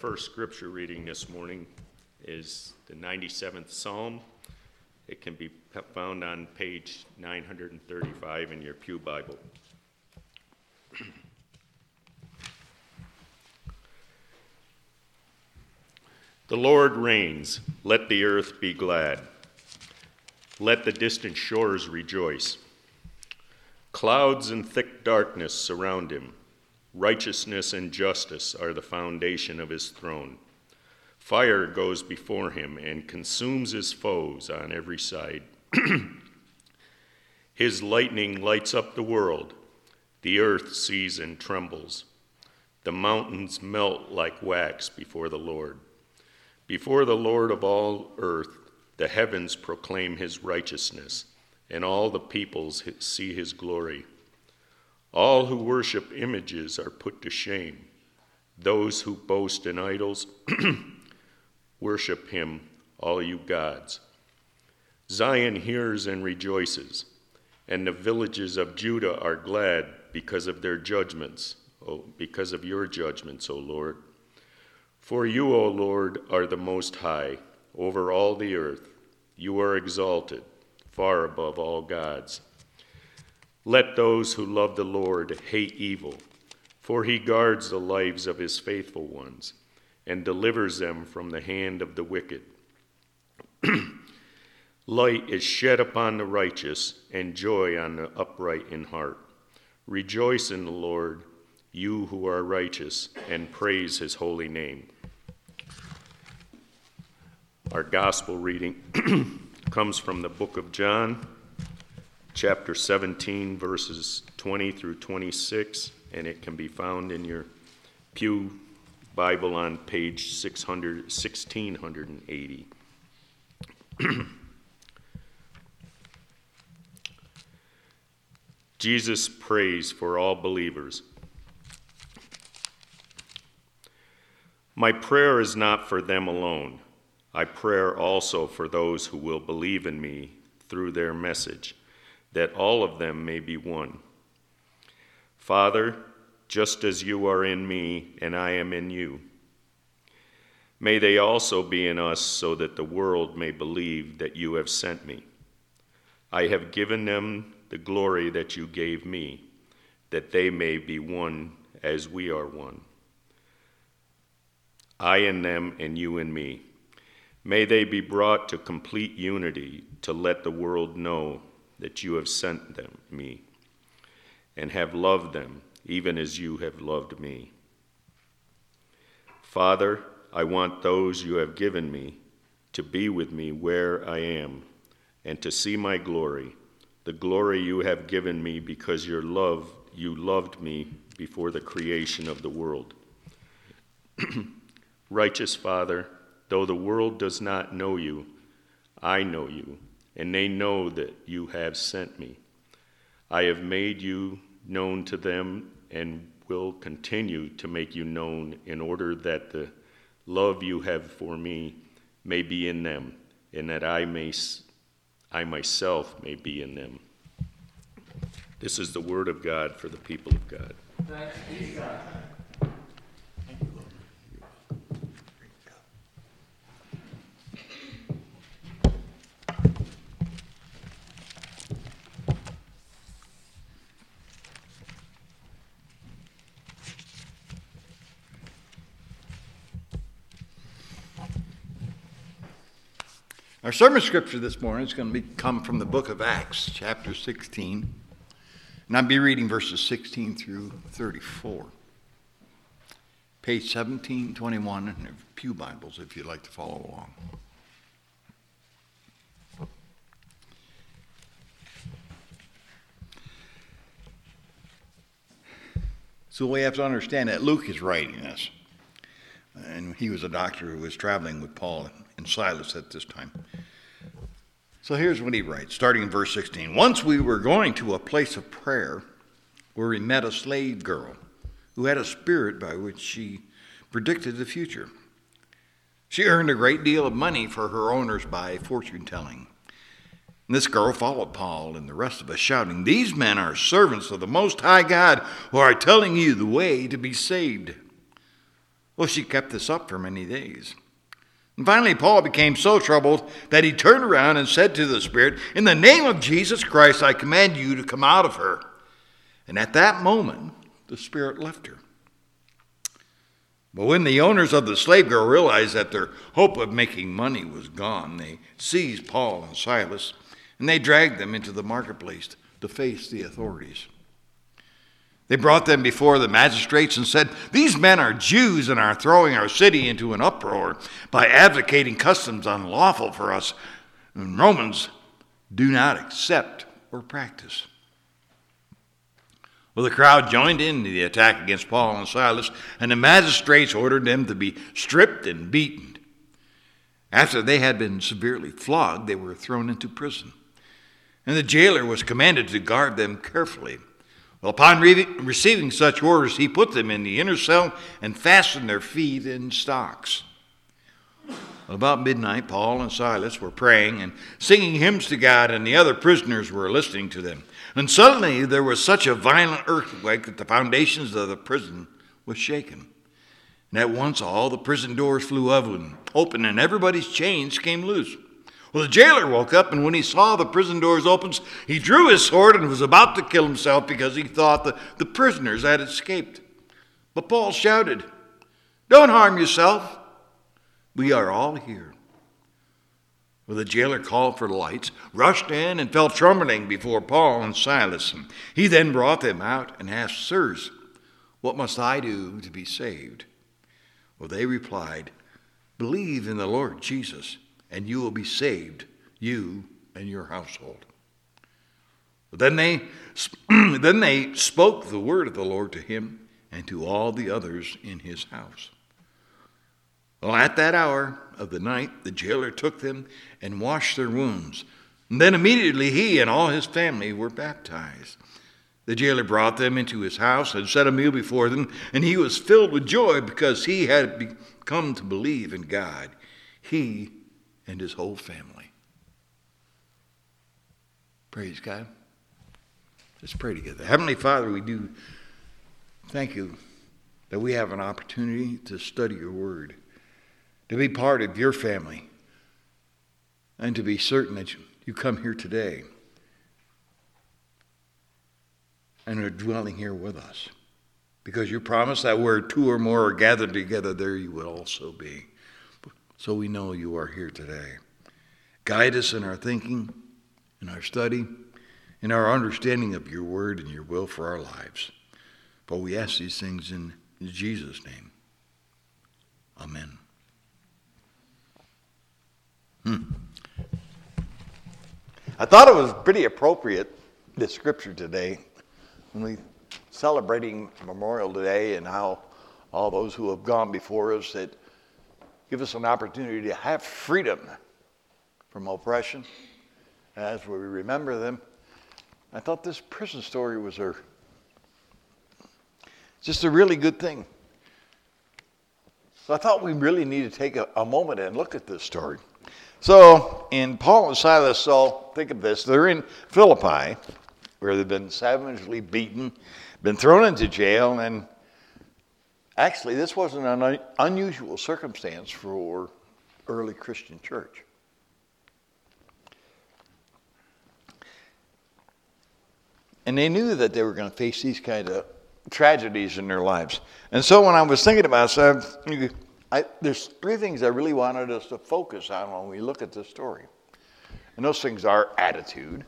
first scripture reading this morning is the 97th Psalm. It can be found on page 935 in your Pew Bible. The Lord reigns. Let the earth be glad. Let the distant shores rejoice. Clouds and thick darkness surround him. Righteousness and justice are the foundation of his throne. Fire goes before him and consumes his foes on every side. His lightning lights up the world. The earth sees and trembles. The mountains melt like wax before the Lord. Before the Lord of all earth, the heavens proclaim his righteousness, and all the peoples see his glory. All who worship images are put to shame. Those who boast in idols worship him, all you gods. Zion hears and rejoices, and the villages of Judah are glad because of their judgments, because of your judgments, O Lord. For you, O Lord, are the Most High, over all the earth. You are exalted, far above all gods. Let those who love the Lord hate evil, for he guards the lives of his faithful ones and delivers them from the hand of the wicked. Light is shed upon the righteous and joy on the upright in heart. Rejoice in the Lord, you who are righteous, and praise his holy name. Our gospel reading comes from the book of John, chapter 17, verses 20 through 26, and it can be found in your Pew Bible on page 1680. Jesus prays for all believers. My prayer is not for them alone. I pray also for those who will believe in me through their message, that all of them may be one. Father, just as you are in me and I am in you, may they also be in us, so that the world may believe that you have sent me. I have given them the glory that you gave me, that they may be one as we are one. I in them and you in me. May they be brought to complete unity, to let the world know that you have sent me and have loved them, even as you have loved me. Father, I want those you have given me to be with me where I am, and to see my glory, the glory you have given me because you loved me before the creation of the world. Righteous Father, though the world does not know you, I know you, and they know that you have sent me. I have made you known to them and will continue to make you known, in order that the love you have for me may be in them, and that I myself may be in them. This is the word of God for the people of God. Thanks be to God. Our sermon scripture this morning is going to come from the book of Acts, chapter 16. And I'll be reading verses 16 through 34. Page 1721 in your Pew Bibles, if you'd like to follow along. So we have to understand that Luke is writing this. And he was a doctor who was traveling with Paul and Silas at this time. So here's what he writes, starting in verse 16. Once we were going to a place of prayer where we met a slave girl who had a spirit by which she predicted the future. She earned a great deal of money for her owners by fortune telling. And this girl followed Paul and the rest of us, shouting, "These men are servants of the Most High God who are telling you the way to be saved." Well, she kept this up for many days. And finally, Paul became so troubled that he turned around and said to the spirit, "In the name of Jesus Christ, I command you to come out of her." And at that moment, the spirit left her. But when the owners of the slave girl realized that their hope of making money was gone, they seized Paul and Silas, and they dragged them into the marketplace to face the authorities. They brought them before the magistrates and said, "These men are Jews and are throwing our city into an uproar by advocating customs unlawful for us, and Romans do not accept or practice." Well, the crowd joined in the attack against Paul and Silas, and the magistrates ordered them to be stripped and beaten. After they had been severely flogged, they were thrown into prison, and the jailer was commanded to guard them carefully. Well, upon receiving such orders, he put them in the inner cell and fastened their feet in stocks. About midnight, Paul and Silas were praying and singing hymns to God, and the other prisoners were listening to them. And suddenly there was such a violent earthquake that the foundations of the prison was shaken. And at once all the prison doors flew open, and everybody's chains came loose. Well, the jailer woke up, and when he saw the prison doors open, he drew his sword and was about to kill himself because he thought the prisoners had escaped. But Paul shouted, "Don't harm yourself. We are all here." Well, the jailer called for the lights, rushed in, and fell trembling before Paul and Silas. He then brought them out and asked, "Sirs, what must I do to be saved?" Well, they replied, "Believe in the Lord Jesus, and you will be saved, you and your household." Then they spoke the word of the Lord to him and to all the others in his house. Well, at that hour of the night, the jailer took them and washed their wounds. And then immediately he and all his family were baptized. The jailer brought them into his house and set a meal before them, and he was filled with joy because he had come to believe in God, he and his whole family. Praise God. Let's pray together. Heavenly Father, we do thank you that we have an opportunity to study your word, to be part of your family, and to be certain that you come here today and are dwelling here with us. Because you promise that where two or more are gathered together, there you will also be. So we know you are here today. Guide us in our thinking, in our study, in our understanding of your word and your will for our lives. For we ask these things in Jesus' name. Amen. I thought it was pretty appropriate, this scripture today, when we celebrating Memorial Day and how all those who have gone before us that give us an opportunity to have freedom from oppression as we remember them. I thought this prison story was just a really good thing. So I thought we really need to take a moment and look at this story. So in Paul and Silas, so think of this, they're in Philippi where they've been savagely beaten, been thrown into jail, and actually, this wasn't an unusual circumstance for early Christian church. And they knew that they were going to face these kind of tragedies in their lives. And so when I was thinking about it, there's three things I really wanted us to focus on when we look at this story. And those things are attitude.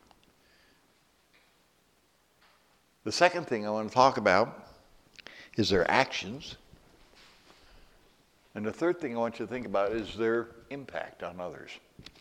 The second thing I want to talk about is their actions. And the third thing I want you to think about is their impact on others.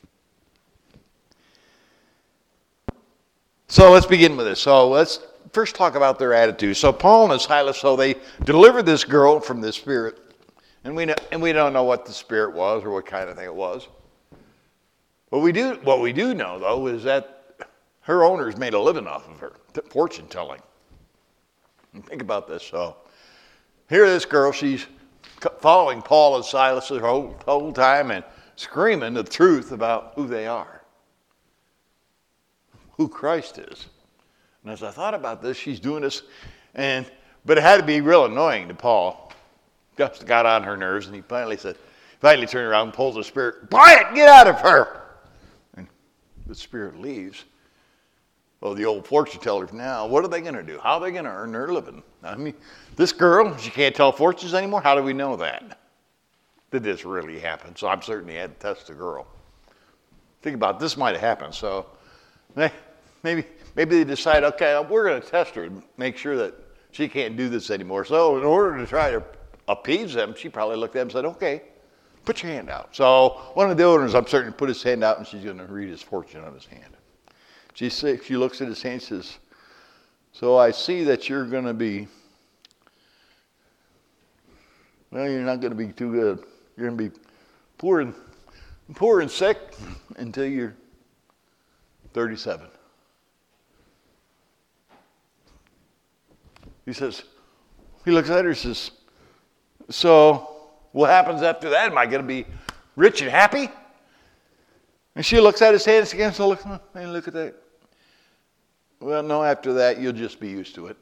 So let's begin with this. So let's first talk about their attitude. So Paul and Silas, so they delivered this girl from the spirit. And we don't know what the spirit was or what kind of thing it was. What we do know, though, is that her owners made a living off of her, fortune telling. And think about this. So here this girl, she's following Paul and Silas the whole time and screaming the truth about who they are, who Christ is. And as I thought about this, she's doing this, but it had to be real annoying to Paul just got on her nerves, and he finally turned around and pulls the spirit. Quiet, get out of her! And the spirit leaves. Well, the old fortune tellers now, what are they going to do? How are they going to earn their living? I mean, this girl, she can't tell fortunes anymore. How do we know that? Did this really happen? So I'm certain he had to test the girl. Think about it, this might have happened. So maybe they decide, okay, we're going to test her and make sure that she can't do this anymore. So in order to try to appease them, she probably looked at him and said, okay, put your hand out. So one of the owners, I'm certain, put his hand out, and she's going to read his fortune on his hand. She looks at his hand and says, so I see that you're going to be, well, you're not going to be too good. You're going to be poor and sick until you're 37. He looks at her and says, so what happens after that? Am I going to be rich and happy? And she looks at his hands again, so look at that. Well, no, after that, you'll just be used to it.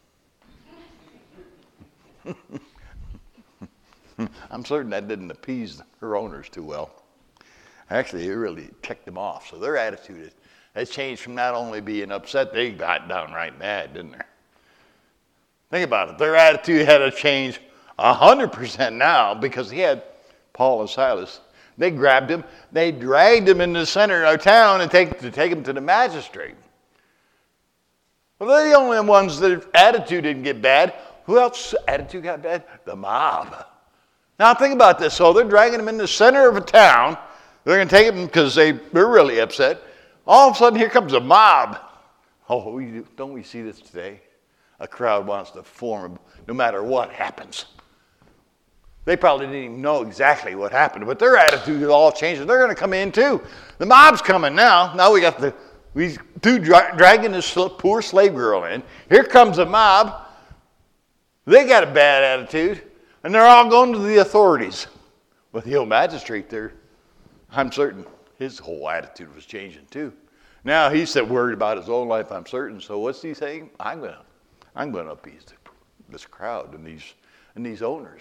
I'm certain that didn't appease her owners too well. Actually, it really ticked them off. So their attitude has changed from not only being upset, they got downright mad, didn't they? Think about it. Their attitude had to change 100% now because he had Paul and Silas. They grabbed him. They dragged him into the center of town and take him to the magistrate. Well, they're the only ones that attitude didn't get bad. Who else attitude got bad? The mob. Now think about this. So they're dragging him in the center of a town. They're going to take him because they're really upset. All of a sudden, here comes a mob. Oh, don't we see this today? A crowd wants to form no matter what happens. They probably didn't even know exactly what happened, but their attitude is all changed. They're going to come in too. The mob's coming now. Now we got these two dragging this poor slave girl in. Here comes a mob. They got a bad attitude, and they're all going to the authorities. Well, the old magistrate there, I'm certain his whole attitude was changing too. Now he's worried about his own life, I'm certain. So what's he saying? I'm going to appease this crowd and these owners.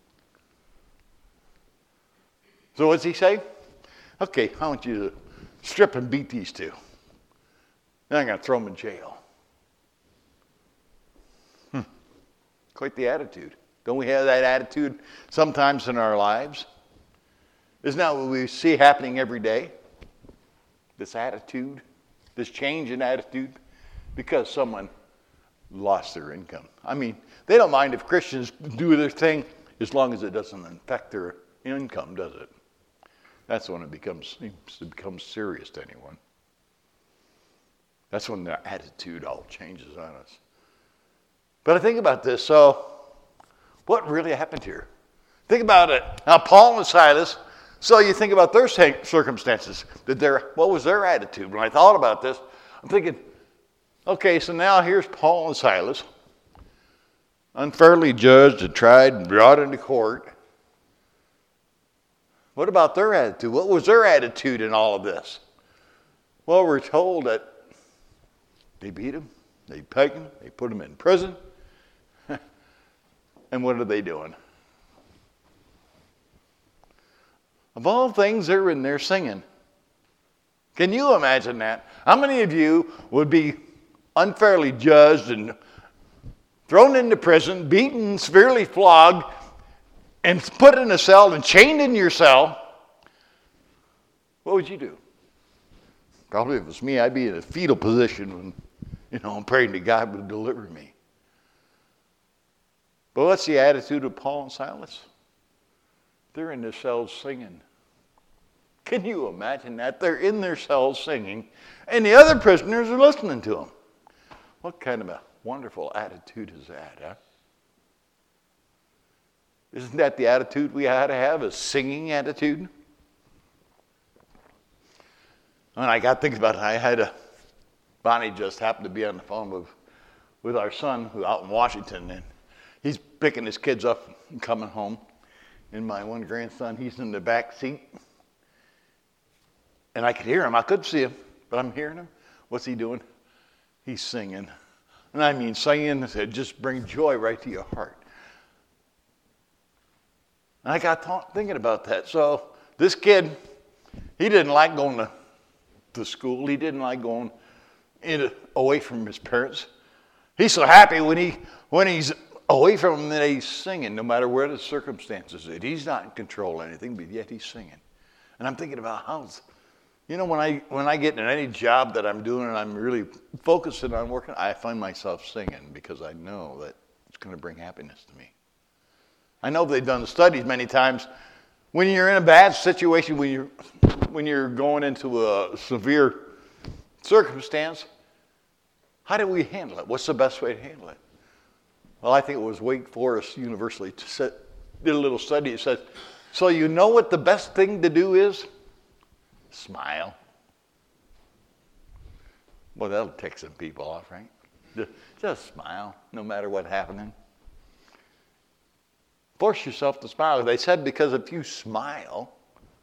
So what's he say? Okay, I want you to strip and beat these two. Then I'm going to throw them in jail. Quite the attitude. Don't we have that attitude sometimes in our lives? Isn't that what we see happening every day? This attitude, this change in attitude, because someone lost their income. I mean, they don't mind if Christians do their thing as long as it doesn't affect their income, does it? That's when it seems to become serious to anyone. That's when the attitude all changes on us. But I think about this. So, what really happened here? Think about it. Now, Paul and Silas, so you think about their circumstances. What was their attitude? When I thought about this, I'm thinking, okay, so now here's Paul and Silas, unfairly judged and tried and brought into court. What about their attitude? What was their attitude in all of this? Well, we're told that they beat him, they pegged him, they put him in prison. And what are they doing? Of all things, they're in there singing. Can you imagine that? How many of you would be unfairly judged and thrown into prison, beaten, severely flogged, and put in a cell and chained in your cell? What would you do? Probably if it was me, I'd be in a fetal position when, I'm praying that God would deliver me. But what's the attitude of Paul and Silas? They're in their cells singing. Can you imagine that? They're in their cells singing, and the other prisoners are listening to them. What kind of a wonderful attitude is that, huh? Isn't that the attitude we ought to have, a singing attitude? And I got thinking about it. Bonnie just happened to be on the phone with our son who's out in Washington, and he's picking his kids up and coming home. And my one grandson, he's in the back seat. And I could hear him. I couldn't see him, but I'm hearing him. What's he doing? He's singing. And I mean singing that just brings joy right to your heart. And I got thinking about that. So this kid, he didn't like going to school. He didn't like going away from his parents. He's so happy when he's away from them that he's singing, no matter where the circumstances is. He's not in control of anything, but yet he's singing. And I'm thinking about when I get in any job that I'm doing and I'm really focusing on working, I find myself singing because I know that it's going to bring happiness to me. I know they've done studies many times. When you're in a bad situation, when you're going into a severe circumstance, how do we handle it? What's the best way to handle it? Well, I think it was Wake Forest University did a little study. It says, so you know what the best thing to do is? Smile. Well, that'll tick some people off, right? Just smile, no matter what's happening. Force yourself to smile. They said because if you smile,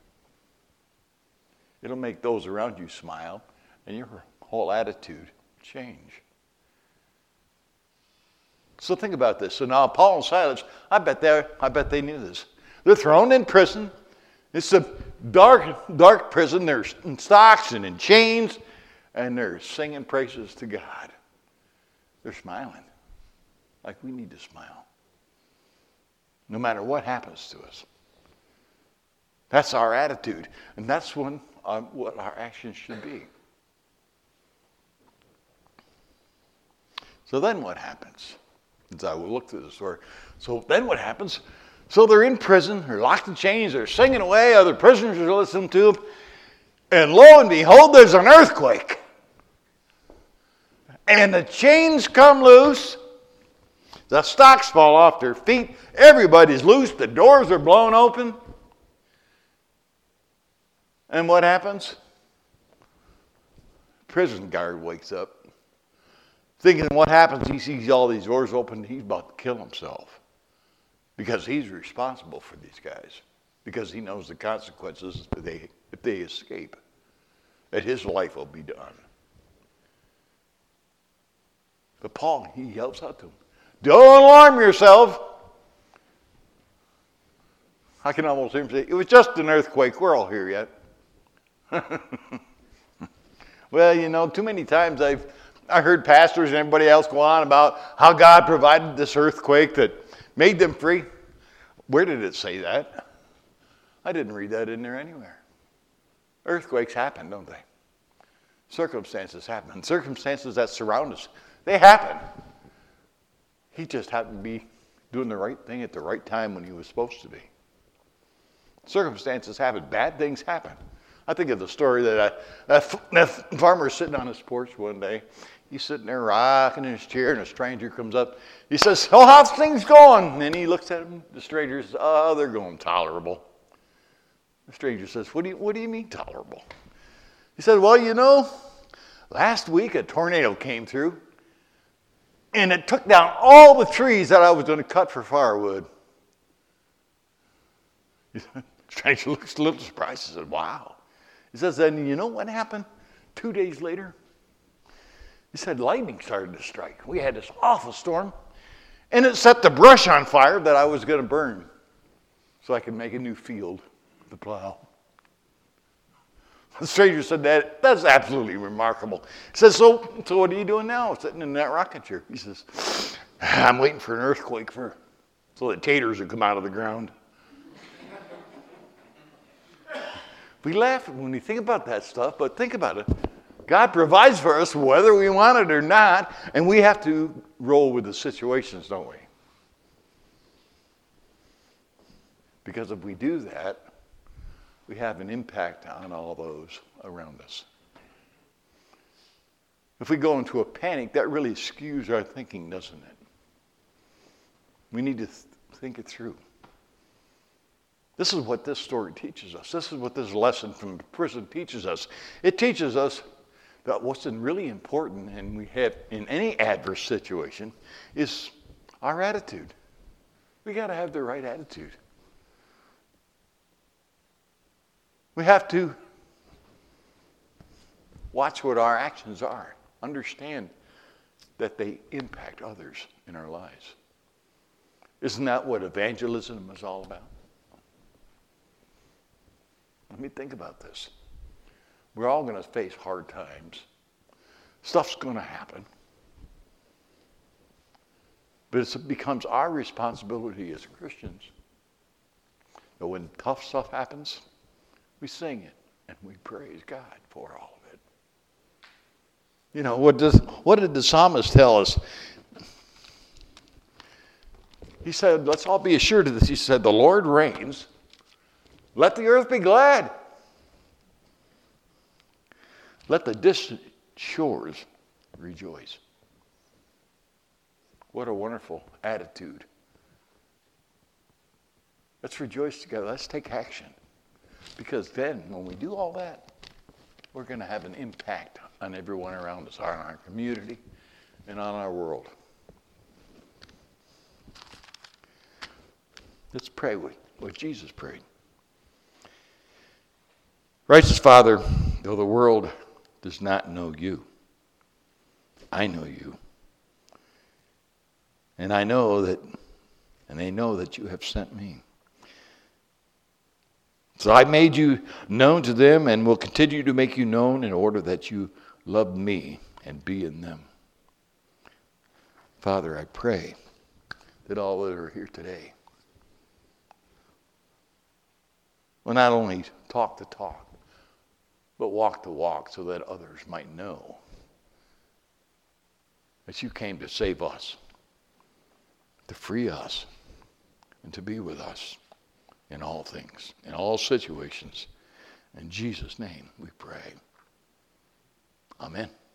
it'll make those around you smile, and your whole attitude change. So think about this. So now Paul and Silas, I bet they knew this. They're thrown in prison. It's a dark prison. They're in stocks and in chains, and they're singing praises to God. They're smiling like we need to smile, no matter what happens to us. That's our attitude, and that's what our actions should be. So then what happens? As I will look through the story. So then what happens? So they're in prison, they're locked in chains, they're singing away, other prisoners are listening to them, and lo and behold, there's an earthquake. And the chains come loose, the stocks fall off their feet, everybody's loose, the doors are blown open. And what happens? Prison guard wakes up. Thinking what happens, he sees all these doors open, he's about to kill himself. Because he's responsible for these guys. Because he knows the consequences if they escape. That his life will be done. But Paul, he yells out to him, don't alarm yourself. I can almost hear him say, it was just an earthquake, we're all here yet. Well, too many times I heard pastors and everybody else go on about how God provided this earthquake that made them free. Where did it say that? I didn't read that in there anywhere. Earthquakes happen, don't they? Circumstances happen. Circumstances that surround us, they happen. He just happened to be doing the right thing at the right time when he was supposed to be. Circumstances happen. Bad things happen. I think of the story that farmer sitting on his porch one day. He's sitting there rocking in his chair, and a stranger comes up. He says, oh, how's things going? And he looks at him. The stranger says, oh, they're going tolerable. The stranger says, what do you mean tolerable? He said, well, last week a tornado came through, and it took down all the trees that I was going to cut for firewood. The stranger looks a little surprised. He said, wow. He says, then you know what happened 2 days later? He said, lightning started to strike. We had this awful storm, and it set the brush on fire that I was going to burn so I could make a new field to plow. The stranger said, that's absolutely remarkable. He says, so what are you doing now, sitting in that rocking chair? He says, I'm waiting for an earthquake so the taters will come out of the ground. We laugh when we think about that stuff, but think about it. God provides for us whether we want it or not, and we have to roll with the situations, don't we? Because if we do that, we have an impact on all those around us. If we go into a panic, that really skews our thinking, doesn't it? We need to think it through. This is what this story teaches us. This is what this lesson from prison teaches us. It teaches us that what's really important, and we have in any adverse situation, is our attitude. We got to have the right attitude. We have to watch what our actions are. Understand that they impact others in our lives. Isn't that what evangelism is all about? Let me think about this. We're all going to face hard times. Stuff's going to happen. But it becomes our responsibility as Christians that when tough stuff happens, we sing it and we praise God for all of it. You know, what did the psalmist tell us? He said, let's all be assured of this. He said, the Lord reigns. Let the earth be glad. Let the distant shores rejoice. What a wonderful attitude. Let's rejoice together. Let's take action. Because then, when we do all that, we're going to have an impact on everyone around us, on our community, and on our world. Let's pray what Jesus prayed. Righteous Father, though the world does not know you, I know you. And I know that, and they know that you have sent me. So I made you known to them and will continue to make you known in order that you love me and be in them. Father, I pray that all that are here today will not only talk the talk, but walk the walk so that others might know that you came to save us, to free us, and to be with us in all things, in all situations. In Jesus' name we pray. Amen.